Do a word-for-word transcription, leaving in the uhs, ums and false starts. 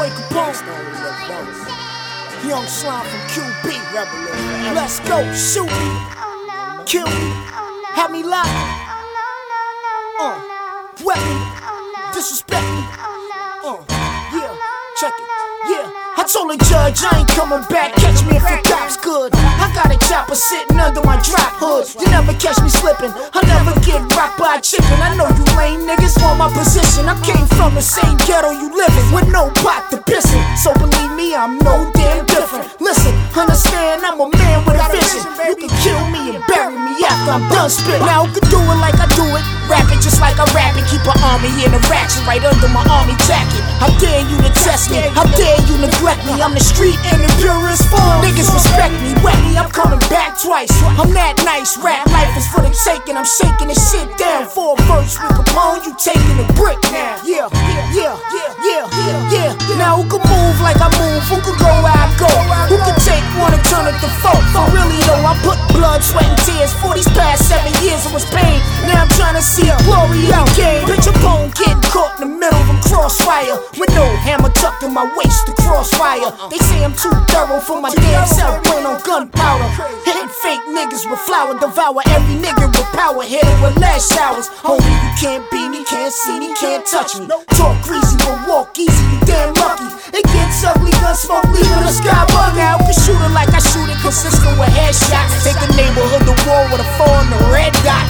Ray Capone, Young Slime from Q B. Let's go, shoot me, kill me, have me locked, uh, wet me, disrespect me, uh, yeah, check it, yeah. I told the judge I ain't coming back, catch me if the cops could. I got a chopper sitting under my drop hood. You never catch me slipping, I never get rocked by a chicken. I know you lame niggas want my position. I came from the same ghetto you living, with no pot to piss in. So believe me, I'm no damn different. Listen, understand I'm a man with a vision. You can kill me and bury me after I'm done spit. Now who can do it like I do it? Rap it just like I rap it. Keep an army in a ratchet right under my army jacket. How dare you to test me? How dare you neglect me? I'm the street in the purest form. Niggas respect me, wet me, I'm coming back twice. I'm that nice, rap life is for the taking. I'm shaking this shit down for a verse with Capone. You taking a brick now. Yeah, yeah, yeah, yeah, yeah. Now who can move like I move? Who can go where I go? Who can take one and turn it to folk? For really though, I put blood, sweat, and tears for these past seven years. It was pain. Now I'm trying to see a glory in the game. Picture Capone getting caught in the middle of a crossfire with no hammer tucked in my waist to crossfire. They say I'm too thorough for my damn self, brain on gunpowder. Hitting fake niggas with flour, devour every nigga with power. Hit it with lead showers. Homie, you can't beat me, can't see me, can't touch me. Talk greasy but walk easy, you damn lucky. It gets ugly, gun smoke leaving the sky bug out. Can shoot it like I shoot it, consistent with headshots. Take the neighborhood to war with a four and a red dot.